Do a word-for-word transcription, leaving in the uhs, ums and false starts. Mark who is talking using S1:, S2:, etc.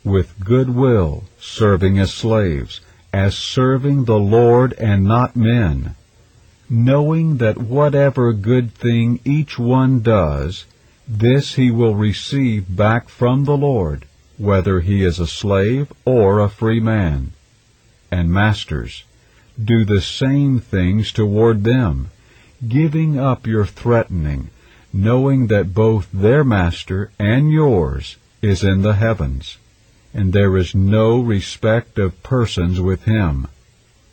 S1: with good will, serving as slaves, as serving the Lord and not men, knowing that whatever good thing each one does, this he will receive back from the Lord, whether he is a slave or a free man. And masters, do the same things toward them, giving up your threatening, knowing that both their master and yours is in the heavens, and there is no respect of persons with him.